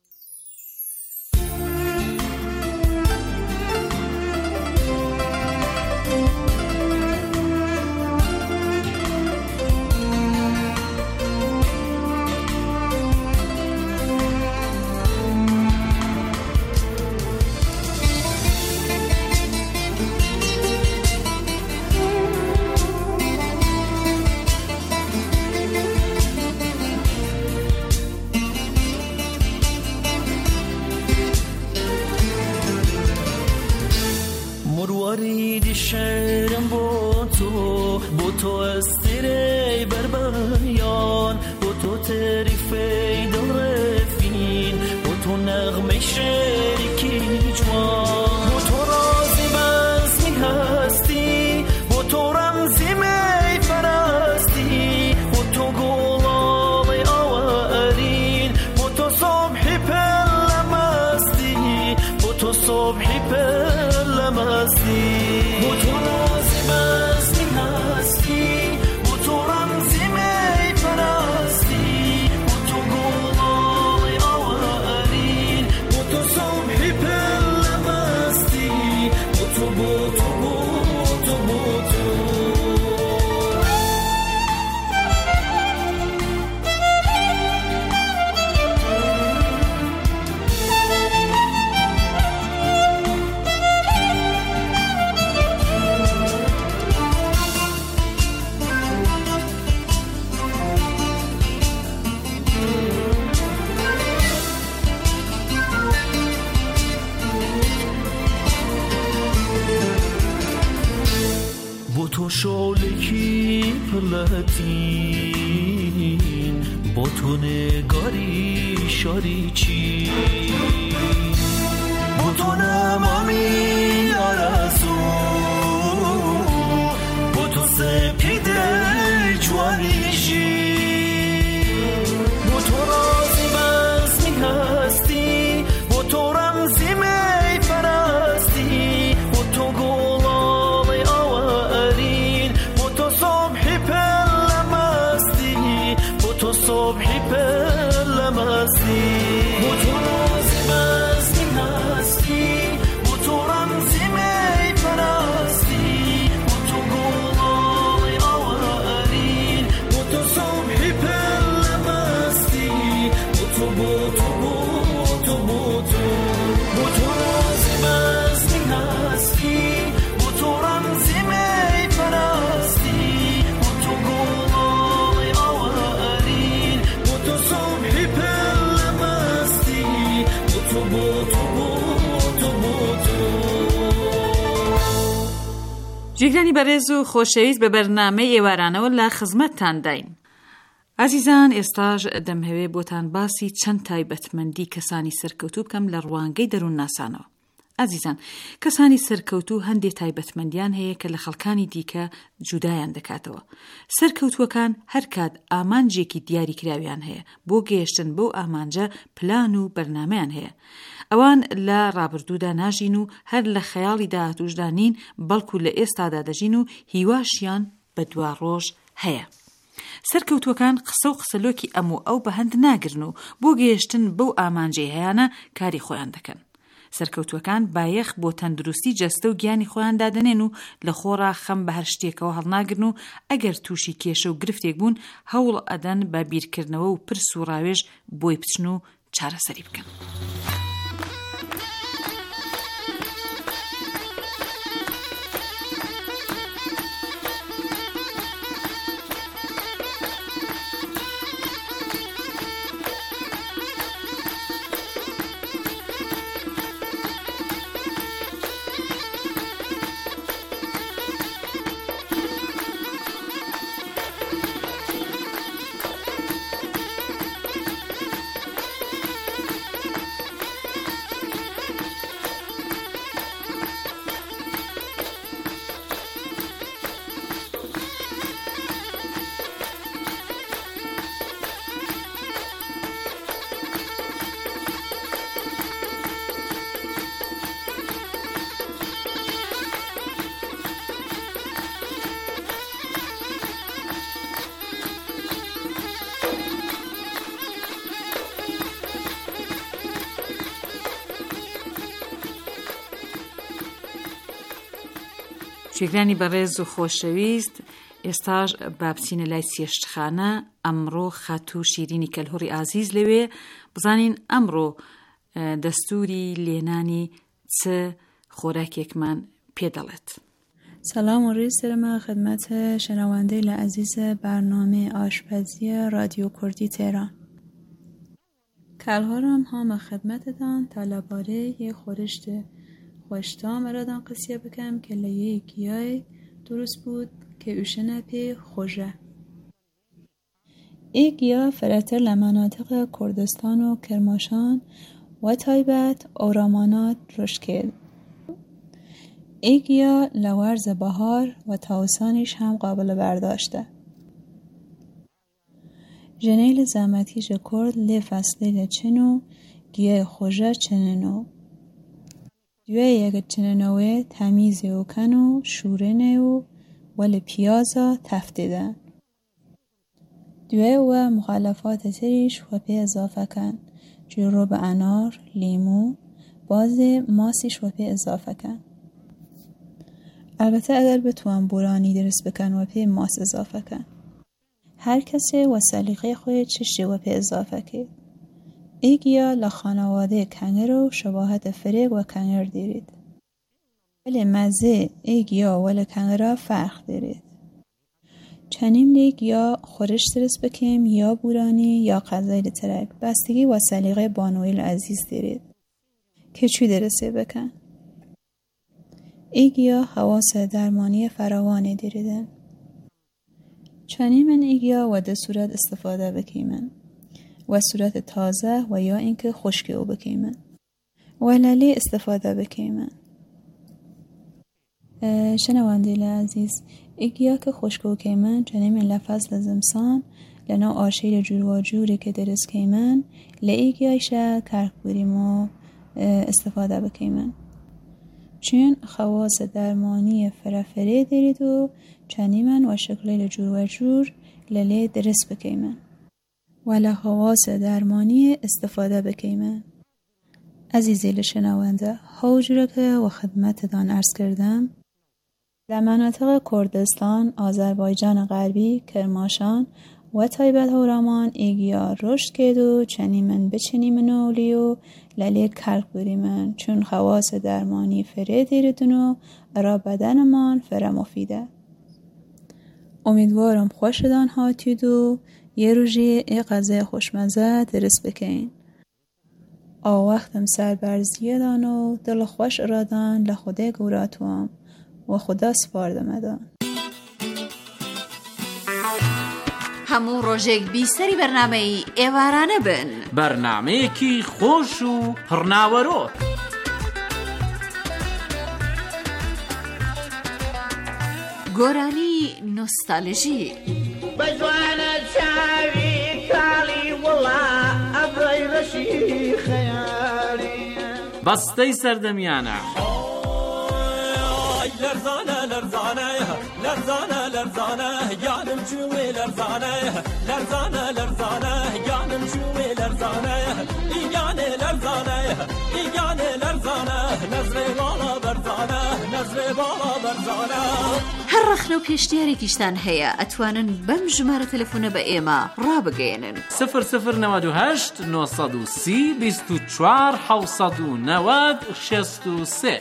مروارید شعرم با تو، با تو استیره بر بیان، با تو تعریفه دارفین، با تو نغمه شریکی جوان، با تو رازی بزمی هستی، با تو رمزی می فرستی، با تو گلاب آورین، با تو صبحی پلمستی، با تو صبحی پلمستی، با تو رازی بزمی هستی، با تو رمزی می فرستی، با تو گلاب آورین، با تو صبحی پلمستی، با تو با تو با تو با تو. تو شالکی پلتین، با تو نگاری شاری چی، با تو نمامی آرزو، با تو سپید جواریشی، با تو رازی بزمی هستی، با تو رمزی می فرستی، با تو گلاب تو صبحی پلمستی، با تو رازی بزمی هستی، با تو رمزی می فرستی، با تو گلاب آورین، با تو صبحی پلمستی، با تو با تو با تو با تو، با تو رازی بزمی هستی، با تو رمزی می فرستی، با تو گلاب صبحی پلمستی، با تو با تو با تو با تو. جێگرانی بەڕێز و خۆشەویست بە بەرنامەی ئێوارانەوە لە خزمەتتان داین. ئازیزان ئێستاش دەمهەوێ بۆتان باسی چەند تایبەتمەندی کەسانی سەرکەوتوو بکەم لە ڕوانگەی دەروون ناسانەوە. ئازیزان کەسانی سەرکەوتوو هەندێک تایبەتمەندیان هەیە کە لە خەڵکانی دیکە جودایان دەکاتەوە. سەرکەوتووەکان هەر کات ئامانجێکی دیاریکراویان هەیە، بۆ گەیشتن بەو ئامانجە پلان و بەرنامەیان هەیە. ئەوان لە ڕابردوودا ناژین و هەر لە خەیاڵی داهاتووشدا نین، بەڵکو لە ئێستادا دەژین و هیواشیان بە دوا ڕۆژ هەیە. سەرکەوتووەکان قسە و قسەلۆکی ئەموو ئەو بەهەند ناگرن و بۆ گەیشتن بەو ئامانجەی هەیەە کاری خۆیان دەکەن. سەرکەوتووەکان بایەخ بۆ تەندروستی جەستە و گیانی خۆیان دادەنێن و لە خۆڕا خەم بە هەر شتێکەوە هەڵناگرن و ئەگەر تووشی کێشە و گرفتێک بوون هەوڵ ئەدەن بە بیرکردنەوە و پرس و ڕاوێژ بۆی بچن و چارەسەری بکەن. گوێگرانی بەڕێز و خۆشەویست، ئێستاش بابچینە لای سێشتخانە. ئەمڕۆ خەت و شیرینی کەلهۆڕی ئازیز لەوێ بزانین ئەمڕۆ دەستوری لێنانی چ خۆراکێکمان پێدەڵێت. سلام و ڕێز سەرما خدمەتە شەنەوەندەی لە عەزیزە بەرنامەی ئاشپەزیە رادیۆ کوردی تێران. کەلهۆڕم هەمە خدمەتتان تا لەبارەی یە خۆرشت خۆشتام ئەرادان قسیە بکەم کە لە یە گیای دروست بود کە ئوشنە پێ خۆژە. ئێ گیا فرەتر لە مناطق کوردستان و کرماشان و تایبەت ئۆرامانات ڕشد کرد. ئێ گیا لە وەرزە بەهار و تاوسانیش هم قابل برداشته. جنیل زحمتیش کرد لی فصلی لچنو گیاه خوژه چننو. دوی یک چننوه تمیزه و کنو شورنه و ولی پیازا تفتیدن. دوی و مخالفات تریش و پی اضافه کن. جروب انار، لیمو، باز ماسیش و پی اضافه کن. البته اگر بتوان بورانی درست بکن و پی ماس اضافه کن. هر کسی و سلیقه خود چشتی و پی اضافه کرد. ایگیا لخانواده کنگر و شباهت فریگ و کنگر دیرید. ولی مزه ایگیا ولی کنگرها فرق دیرید. چنین لیگیا خورش درست بکیم یا بورانی یا غذای ترک بستگی و سلیقه بانوی عزیز دیرید. که چی درسته بکن؟ ایگیا خواص درمانی فراوانی دیریدن. چنین من ایگیا و ده صورت استفاده بکیمن و صورت تازه و یا اینکه خشکی او بکیمن و لالی استفاده بکیمن. شنواندیل عزیز ایگیا که خشکو کیمن چنین من لفظ زمسان لنا آشیل جور و جوری که درست کیمن لایگیایشه کرک بوریمو استفاده بکیمن چون خواص درمانی فرافره دارید و چنین و شکل جور و جور للی درست بکیمن ولی خواص درمانی استفاده بکیمن. عزیزی لشنونده ها جوره که و خدمت دان عرض کردم در مناطق کردستان، آذربایجان غربی، کرماشان و تایبت هورامان ایگیا رشد کرد و چنیمن به چنیمن اولیو للی کرک بریمن چون خواص درمانی فره دیردن و را بدنمان فره مفیده. امیدوارم خوشدان هاتید و یه روزی ای غذای خوشمزه درست بکین. آو وقتم سربرزیه دان و دل خوش ارادان لخوده گوراتوام و خدا سپارده مدان. همون روژێک بیسەری بەرنامەی ئێوارانە بن. بەرنامەیەکی خۆش و پڕناوەرۆ. گۆرانی نۆستالژی. بەجوانە چاوی کاڵی وڵا ئەبڕی ڕەشی خەیاڵی بەستەی سەردەمیانە. لرزانه لرزانه لرزانه لرزانه یانم جوی لرزانه لرزانه لرزانه یانم جوی لرزانه یانه لرزانه یانه لرزانه نظر بالا برزانه نظر بالا برزانه هەر ڕەخنە و پێشنیارێکیشتان هەیە ئەتوانن بەم ژمارە تەلەفۆنە بە ئێمە ڕابگەێنن. صفر صفر نود و هشت نۆسەد و سی بیست و چوار حەوسەد و نەوەد شەست و سێ.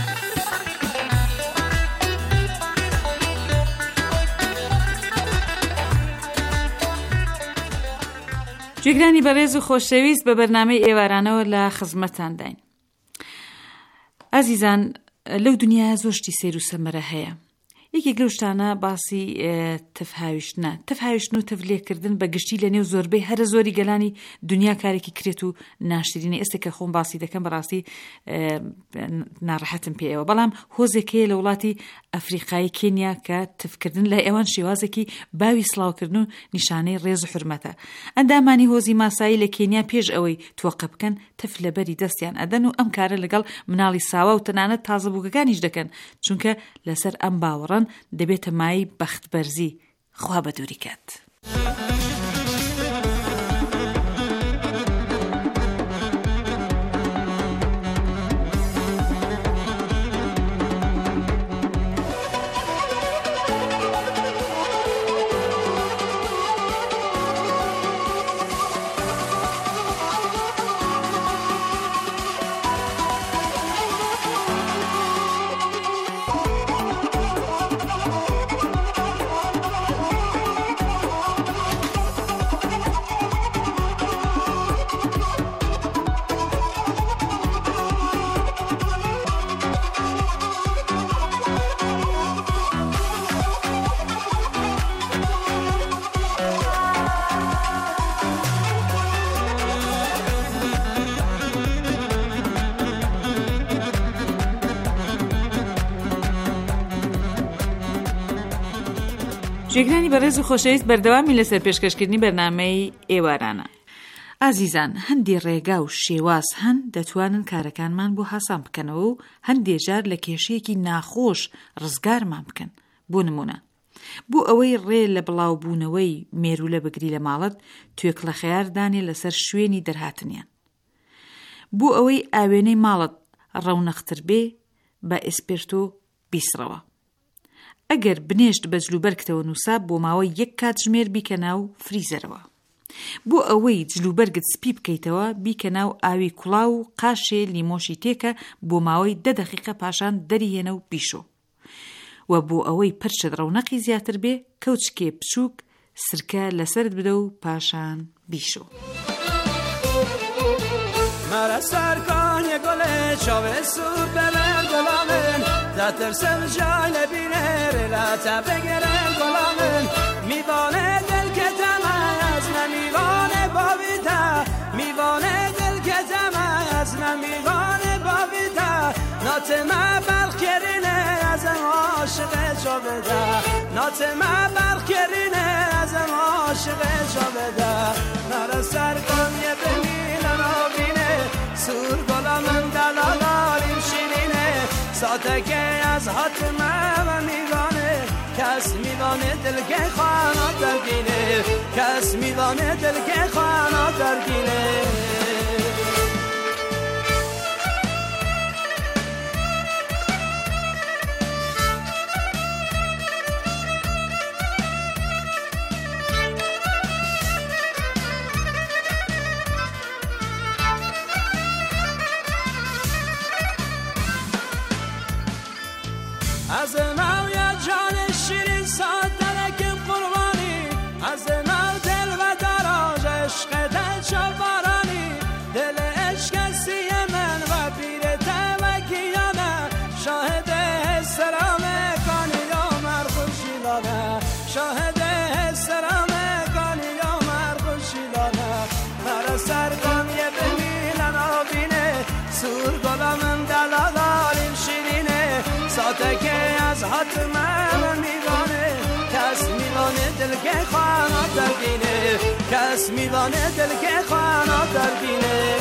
جێگرانی بەڕێز و خۆشەویست بە بەرنامەی ئێوارانەوە لە خزمەتان داین. ئازیزان لەو دنیا زۆر شتی سیر و سەمەرە هەیە. یەکێک لەو شتانە باسی تەفهاویشتنە. تەفهاویشتن و تەفلێکردن بە گشتی لە نێو زۆربەی هەرە زۆری گەلانی دنیا کارێکی کرێت و ناشرینی. ئێستا کە خۆم باسی دەکەم بەڕاستی ناڕەحەتم پێیەوە. بەڵام هۆزێکەیە لە وڵاتی ئەفریقای کێنیا کە تفکردن لە ئێوان شێوازێکی باوی سڵاوکردن و نیشانەی ڕێز و حرمەتە. ئەندامانی هۆزی ماسایی لە کێنیا پێش ئەوەی تۆقە بکەن تف لەبەری دەستیان ئەدەن و ئەم کارە لەگەڵ مناڵی ساوا و تەنانەت تازەبووکەکانیش دەکەن چونکە لەسەر ئەم باوەڕەن دەبێتە مای بەختبەرزی. خوا بە دووری کات. جێگرانی بەڕێز و خۆشەویست بەردەوامی لەسەر پێشکەشکردنی بەرنامەی ئێوارانە. ئازیزان، هەندی ڕێگا و شێواز هەن دەتوانن کارەکانمان بۆ هاسان بکەنەوە و هەندێ جار لە کێشەیەکی ناخۆش ڕزگارمان بکەن. بۆ نمونە، بۆ ئەوەی ڕێ لە بڵاوبوونەوەی مێرولە بگری لە ماڵت، توێک لە خەیار دانێ لەسەر شوێنی دەرهاتنیان. بۆ ئەوەی ئاوێنەی ماڵت ڕەونەختر بێ، بە ئێسپێرتۆ بیسڕەوە. ئەگەر بنێشت بە جلوبەرگتەوە نووسا، بۆ ماوەی یەک کاتژمێر بیکە ناو فریزەرەوە. بۆ ئەوەی جلوبەرگت سپی بکەیتەوە، بیکە ناو ئاوی کوڵاو و قاشێ لیمۆشی تێکە، بۆ ماوەی دە دەقیقە پاشان دەریهێنە و بیشۆ. و بۆ ئەوەی پرچت ڕەونەقی زیاتر بێ، کەوچکێ بچووک سرکە لەسرت بدە و پاشان بیشۆ. مرا سرکان گله چاوه سور بلن گلامن دترسم جای لبینه رلاتا بگرن گلامن میوانه دل که از نمیوانه باویتا میوانه دل که از نمیوانه باویتا نات ما برخ کرینه از عاشق جاویدا نات ما برخ کرینه از عاشق جاویدا مرا سرکان یه بمیلن آبینه سور گلامن دلالاریم شیرینه ساتکه از حتمه و میوانه کس میوانه دلگه خوانا درگینه کس میوانه دلگه خوانا درگینه از ناو یا جان شیرین سادرکم قربانی از ناو دل و دراج عشق دل چوبارانی دل عشق سی من و پیر توکیانه شاهد سلام کانی یا مرخوشیلانه شاهد سلام کانی یا مرخوشیلانه مرا سرکان یه بمیلن آبینه سور گلامن دلالاریم شیرینه ساتکه از حتمه و میوانه کس میوانه دلگه خوانا درگینه کس میوانه دلگه خوانا درگینه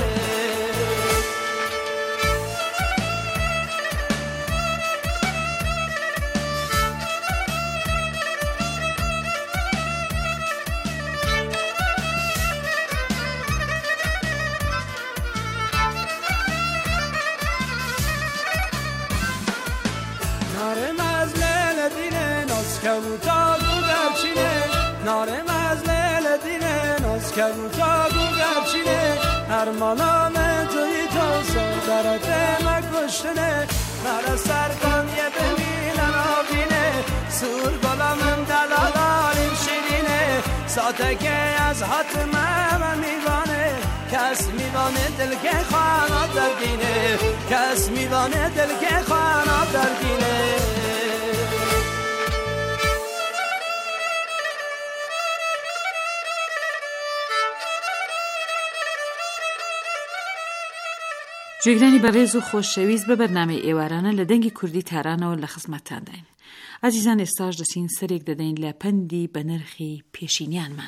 نارم از لیل دینه ناز کبوتا گو گرچینه نارم از لیل دینه ناز کبوتا گو گرچینه هر مالام توی تو سردرت مکشتنه مرا سرکان یه بمیلن آبینه سور گلامم دلالاریم شیرینه ساتکه از حتمه و میوانه کس میوانه دلگه خوانا درگینه کس میوانه دلگه خوانا درگینه جێگرانی بەڕێز و خۆشەویست بە بەرنامەی ئێوارانە لە دەنگی کوردی تارانەوە لە خزمەتتانداین. ئازیزان، ئێستاش دەچین سەرێک دەدەین لە پەندی بە نرخی پێشینیانمان.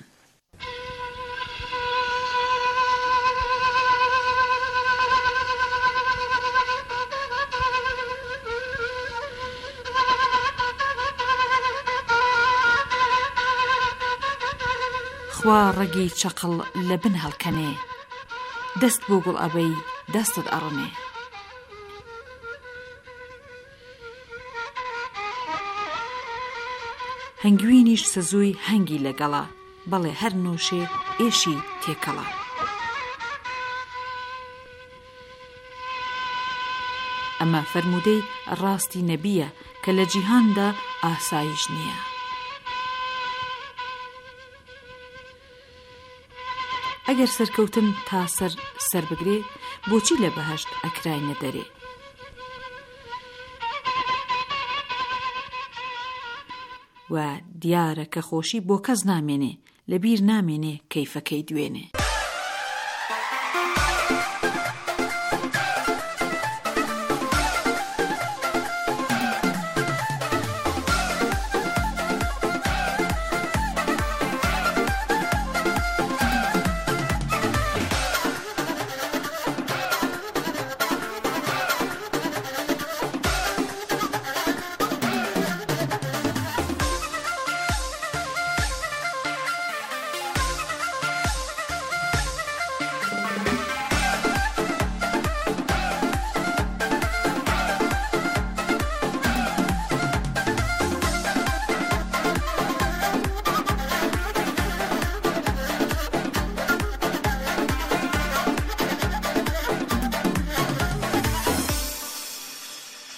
خوا ڕەگی چەقڵ لە بن هەڵکەنێ دەست بۆ گوڵ ئەبەی دەستت ئەڕنێ. هەنگوینیش سەزووی هەنگی لەگەڵا بەڵێ هەر نوۆشێ ئێشی تێکەڵا. ئەمە فەرموودەی ڕاستی نەبیە کە لە جیهاندا ئاسایش نییە. ئەگەر سەرکەوتن تا سەر سەر بگرێ بۆچی لە بەهەشت ئەکراینە دەرێ. و دیارە کە خۆشی بۆ کەس نامێنێ لەبیر نامێنێ کەیفەکەی دوێنێ.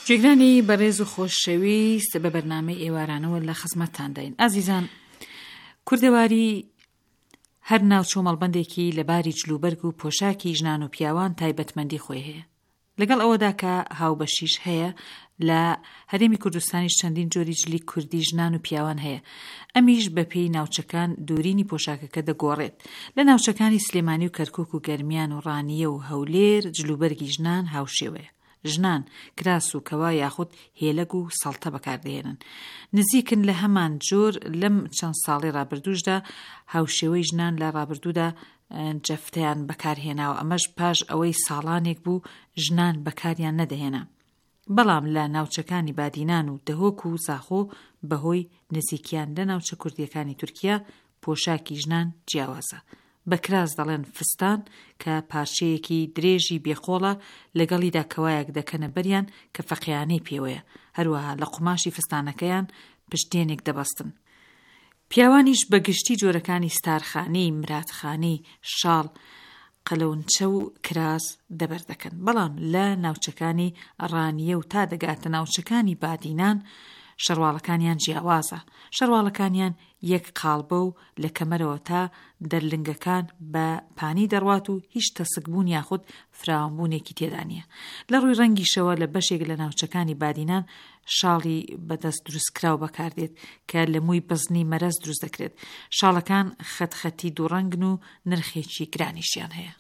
گوێگرانی بەڕێز و خۆشەویست بە بەرنامەی ئێوارانەوە لە خزمەتتان داین. ئازیزان، کوردەواری هەر ناوچۆ مەڵبەندێکی لەباری جلوبەرگ و پۆشاکی ژنان و پیاوان تایبەتمەندی خۆی هەیە. لەگەڵ ئەوەدا کە هاوبەشیش هەیە لە هەرێمی کوردستانیش چەندین جۆری جلی کوردی ژنان و پیاوان هەیە. ئەمیش بە پێی ناوچەکان دوورینی پۆشاکەکە دەگۆڕێت. لە ناوچەکانی سلێمانی و کەرکووک و گەرمیان و ڕانیە و هەولێر جلوبەرگی ژنان هاوشێوەیە. ژنان کراس و کەوا یاخود هێلەگ و سەڵتە بەکاردێنن. نزیکن لە هەمان جۆر لەم چەند ساڵی ڕابردووشدا هاوشێوەی ژنان لە ڕابردوودا جەفتەیان بەکارهێناوە. ئەمەش پاش ئەوەی ساڵانێک بوو ژنان بەکاریان نەدەهێنا. بەڵام لە ناوچەکانی بادینان و دەهۆک و زاخۆ بەهۆی نزیکیان لە ناوچە کوردیەکانی تورکیا پۆشاکی ژنان جیاوازە. بەکراس دەڵێن فستان کە پارچەیەکی درێژی بێخۆڵە لەگەڵیدا کەوایەک دەکەنە بەریان کە فەقیانەی پێوەیە. هەروەها لە قوماشی فستانەکەیان پشتێنێک دەبەستن. پیاوانیش بەگشتی جۆرەکانی ستارخانی، مراتخانی، شاڵ، قەلەونچە و کراس دەبەردەکەن. بەڵام لە ناوچەکانی ڕانیە و تا دەگاتە ناوچەکانی بادینان شەرواڵەکانیان جیاوازە. شەرواڵەکانیان یەک قاڵبە و لە کەمەرەوە تا دەرلنگەکان بە پانی دەڕوات و هیچ تەسکبوون یاخود فراوانبوونێکی تێدا نییە. لە ڕووی ڕەنگیشەوە لە بەشێک لە ناوچەکانی بادینان شاڵی بەدەست دروستکراو بەکاردێت کە لە مووی بزنی مەرەز دروست دەکرێت. شاڵەکان خەتخەتی دووڕەنگن و نرخێکی گرانیشیان هەیە.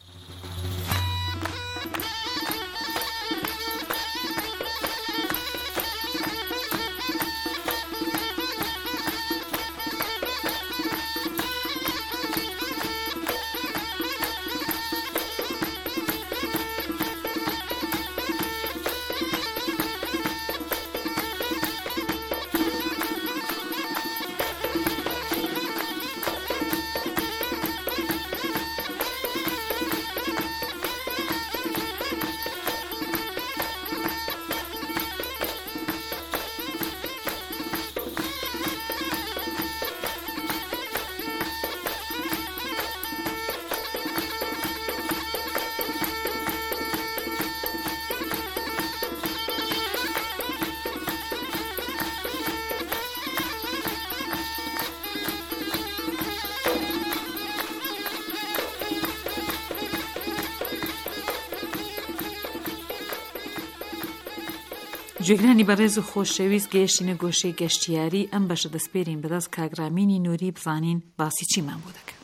گوێگرانی بەڕێز و خۆشەویست، گەیشتینە گۆشەی گەشتیاری. ئەم بەشە دەسپێرین بەدەست کاگرامینی نووری بزانین باسی چیمان بۆ دەکەن.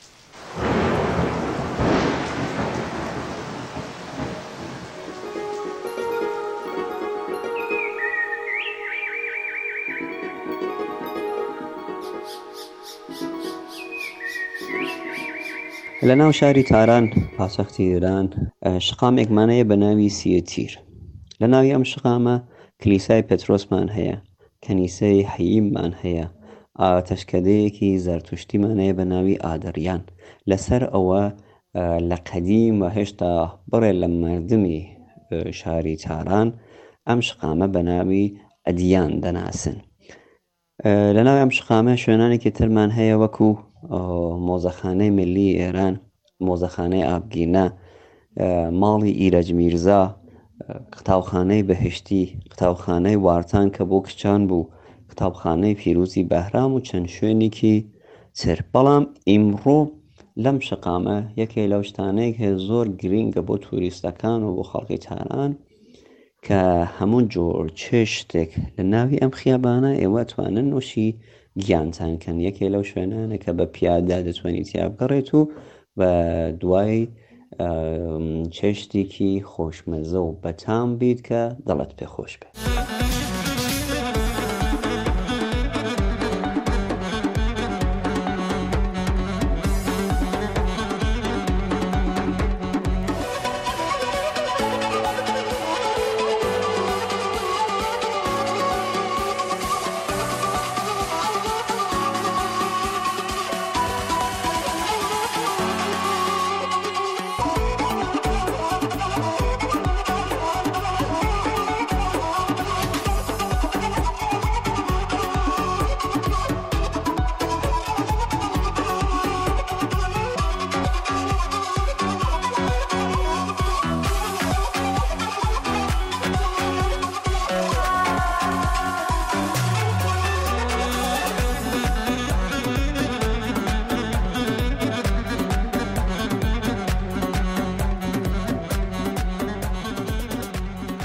لە ناو شاری تاران پاسەختی ئێران شقامێکمانەیە بە ناوی سیەتیر. لە ناوی ئەم شقامە کلیسای پێترۆسمان هەیە، کەنیسەی حەییممان هەیە، تەشکەدەیەکی زەرتوشتیمان هەیە بە ناوی ئادەریان. لەسەر ئەوە لە قەدیم و هێشتا بڕێ لە مردمی شاری تاران ئەم شقامە بە ناوی ئەدیان دەناسن. لە ناوی ئەم شقامە شوێنانێکی ترمان هەیە وەکو مۆزەخانەی ملی ئێران، مۆزەخانەی ئابگینە، ماڵی ئیرەج میرزا، قوتابخانەی بەهشتی، قوتابخانەی وارتان کە بۆ کچان بوو، قوتابخانەی پیرۆزی بەهرام و چەند شوێنێکی تر. بەڵام ئیمڕۆ لەم شقامە یەکێ لەو شتانەیە کە زۆر گرینگە بۆ توریستەکان و بۆ خەڵکی تاران کە هەموو جۆر چێشتێک لە ناوی ئەم خیابانە ئێوە توانن نوۆشی گیانتان کەن. یەکێ لەو شوێنانە کە بە پیادا دەتوانیت یا بگەڕێت و بە دوای چێشتێکی خۆشمەزە و بەتام بیت کە دڵت پێ خۆش بێت.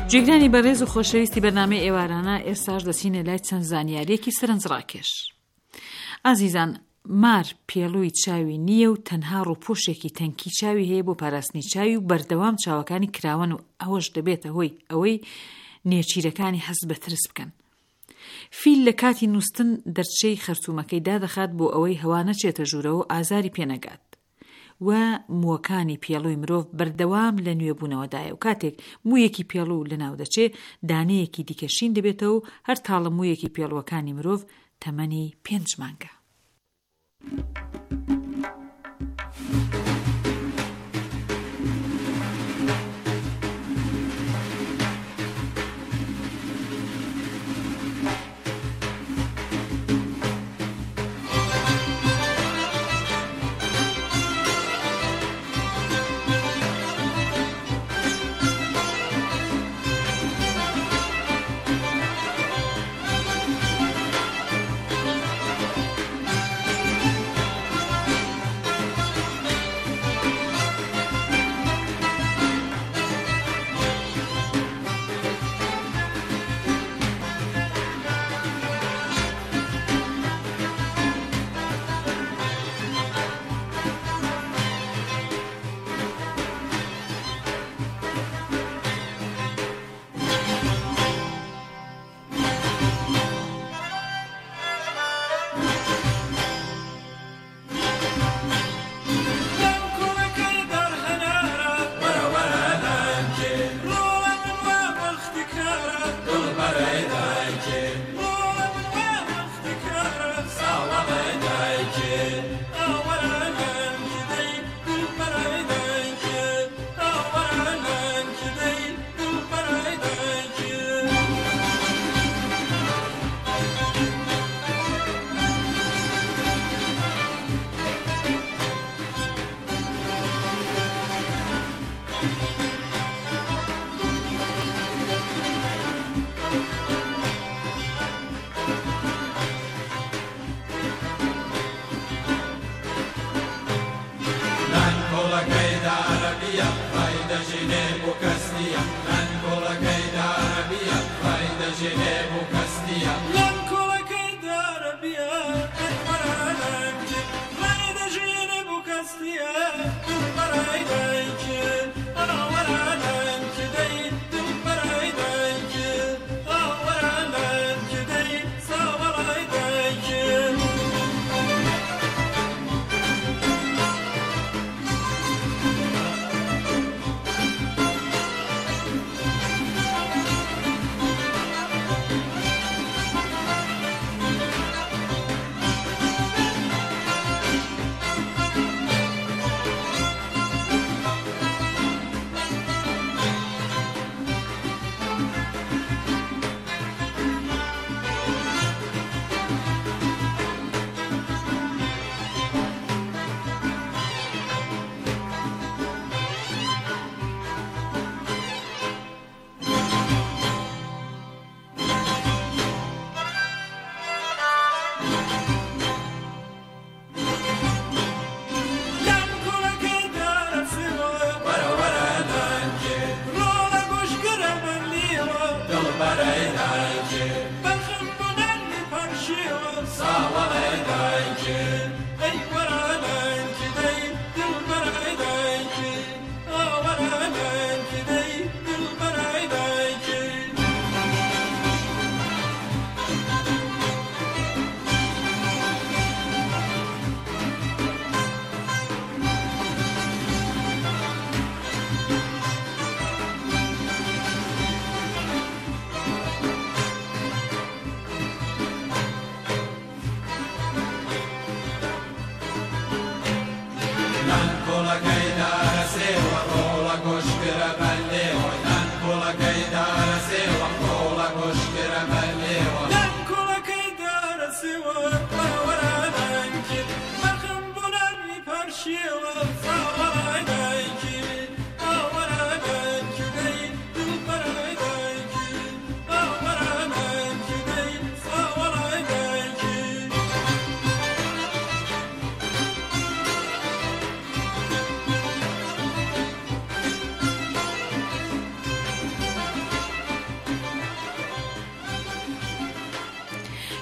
جێگرانی بەڕێز و خۆشەویستی بەرنامەی ئێوارانە ئێستاش دەچینە لای چەند زانیاریەکی سەرنجڕاکێش. ئازیزان، مار پێڵووی چاوی نییە و تەنها ڕووپۆشێکی تەنکی چاوی هەیە بۆ پاراستنی چاوی و بەردەوام چاوەکانی کراون و ئەوەش دەبێتە هۆی ئەوەی نێچیرەکانی حەز بە ترس بکەن. فیل لە کاتی نووستن دەرچەی خەرتومەکەی دادەخات بۆ ئەوەی هەوا نەچێتە ژوورەوە و ئازاری پێنەگات. و مووەکانی پێڵووی مرۆڤ بەردەوام لە نوێبوونەوەدایە و کاتێک موویەکی پێڵوو لەناو دەچێ دانەیەکی دیکەشین دەبێتەوە و هەر تاڵە موویەکی پێڵوەکانی مرۆڤ تەمەنی پێنج مانگە.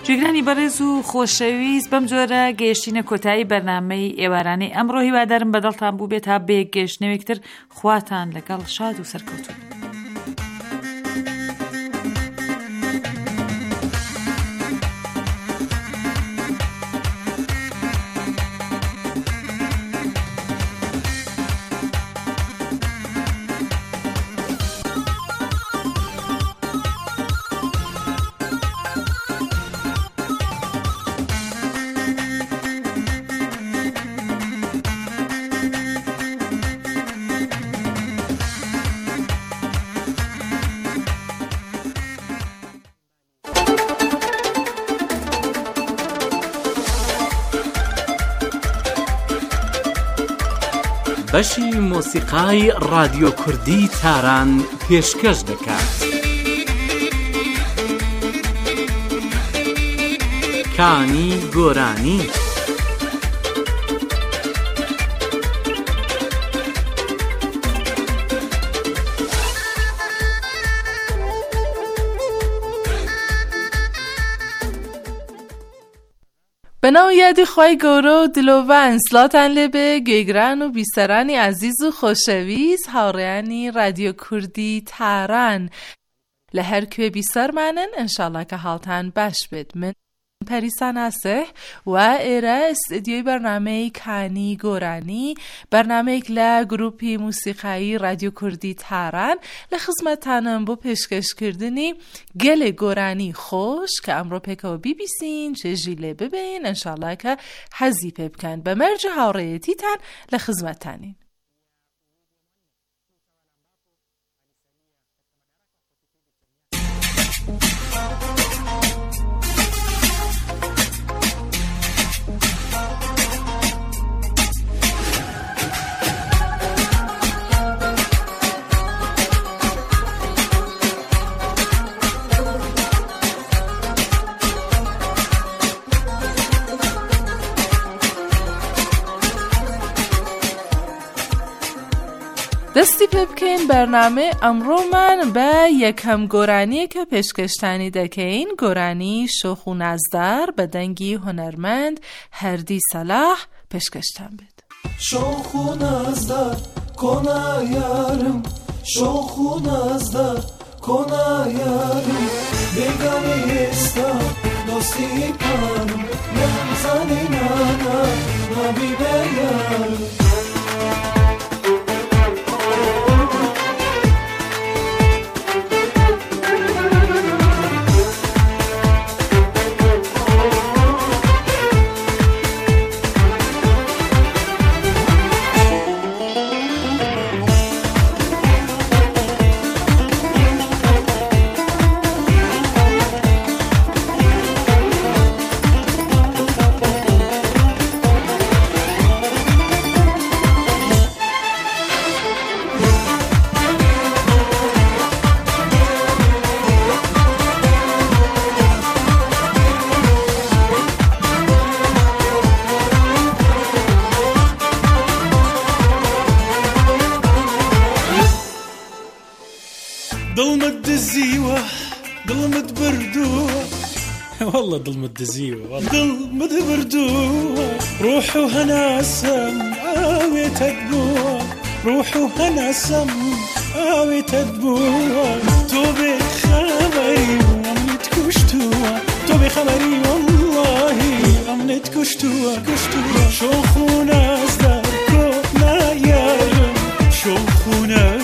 جێگرانی بەڕێز و خۆشەویست بەم جۆرە گەیشتینە کۆتایی بەرنامەی ئێوارانەی ئەمڕۆ هیوادارم بەدڵتان بوو بێت تا بەیەک گەیشتنەوەیەکتر خواتان لەگەڵ شاد و سەرکەوتوو. بەشی مۆسیقای رادیۆ کوردی تاران پێشکەش دەکات. کانی گۆرانی. بەناو یادی خوای گەورە و دلۆڤان سڵاتان لێبێ گوێگران و بیسەرانی عەزیز و خۆشەویست هاوڕێیانی رادیۆ کوردی تاران لە هەر کوێ بیسەرمانن ئینشاڵڵا کە هاڵتان باش بێت. من پەریسان ئاسێح و ئێرە ئستدیۆی بەرنامەی کانی گۆرانی بەرنامەیەک لە گروپی موسیقایی رادیۆ کوردی تاران لە خزمەتانم بۆ پێشکەشکردنی گەلێ گۆرانی خۆش کە ئەمڕۆ پێکەوە بیبیسین چێژی لێ ببین ئینشاڵڵا کە حەزی پێ بکەن. بە مەرج هاوڕێیەتیتان لە خزمەتانین. دەستی پێ بکەین بەرنامە ئەمڕۆمان بە یەکەم گۆرانیە کە پێشکەشتانی دەکەین، گۆرانی شۆخ و نازدار بە دەنگی هونەرمەند هەردی سەلاح پێشکەشتان بێت. شۆخ و نازدار کۆنا یارم، شۆخ و نازدار کۆنا یارم، بێگانەی ئێستا دۆستی پارم، نەمزانی نانا نابی بە یارم. دڵمت دزیوە دڵمت بردووە والله دڵمت دزیوە دڵمت بردووە ڕوح و هەناسەم ئاوێتت بووە ڕوح و هەناسەم ئاوێتت بووە تۆ بێ خەبەری ئەمنت کوشتووە تۆ بێ خەبەری واللهی ئەمنت کوشتووە کوشتووە شۆخ و نازدار کۆنا یارم شۆخ و نازدار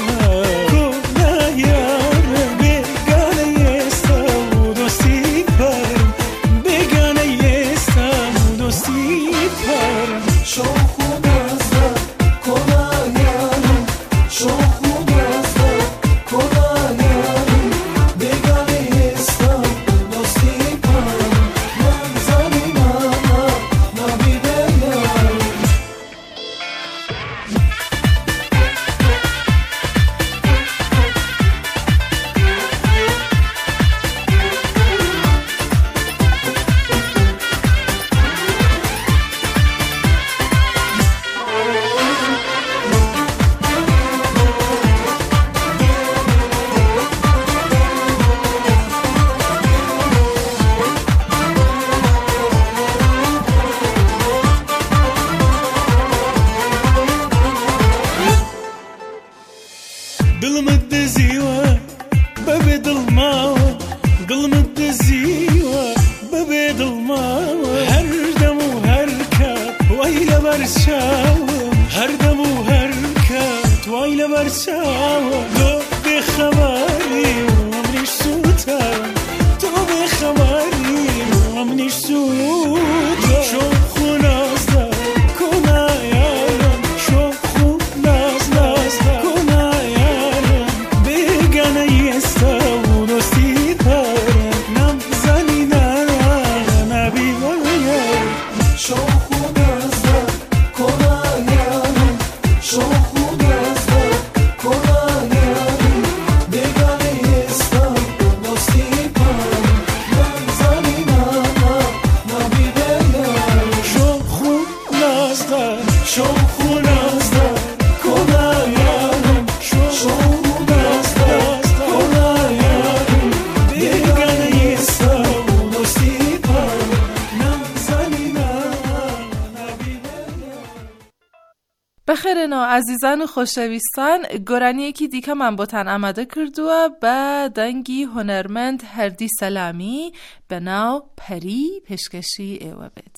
دڵمت دزیوە بەبێ دڵماوە دڵمت دزیوە بەبێ دڵماوە هەردەم و هەر کات وای لەبەر چاوم هەردەم و هەر کات وای لەبەر چاوە تۆ بێخەباری و ئەمریش سووتە تۆ بێخەباری و ئەمریش سووتە شۆخ و نازدە کۆنایارم شۆخ و ناز نازدە کۆنایارم بێگانەی ئێستا و دۆستی پارە نەمزانی نانە نابی بەڕیار شۆخ و نازدە کۆنایارم شۆخ و نازدە کۆنایارم بێگانەی ئێستا و دۆستی پارە نەمزانی نانە نابی بەڕیار شۆخ و نازدە شۆخ و نازدە کۆنایارم شۆخ و نازدە کۆنایارم بێگانەی ئێستا و دۆستی پارە نەمزانی نانە نابی بەڕیار. بخێرنەوە عزیزان و خۆشەویستان، گۆرانیەکی دیکەمان بۆتان ئامادە کردووە بە دەنگی هونەرمەند هەردی سەلامی بە ناو پەری پێشکەشی ئێوە بێت.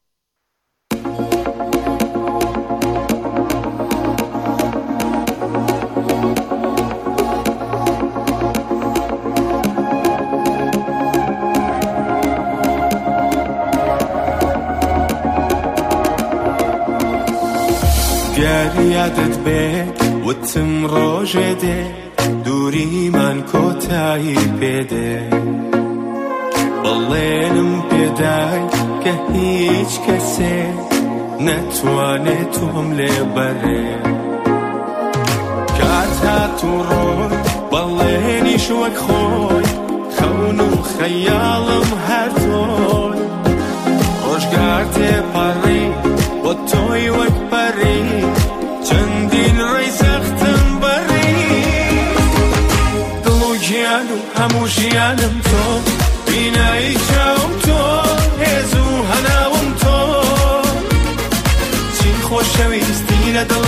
یادت بێت وتم ڕۆژێ دێ دووریمان کۆتایی پێدێ بەڵێنم پێدای کە هیچ کەسێ نەتوانێت تۆم لێ بەرێ کات هاتوو ڕۆی بەڵێنیش وەک خۆی خەون و خەیاڵم هەر تۆی ڕۆژگار تێپەڕی بۆ تۆی وەک پەری چەندین ڕێی سەختم بەڕی دڵ و گیان و هەموو ژیانم تۆ بینایی چاوم تۆ هێز و هەناوم تۆ چی خۆشەویستی لە دڵ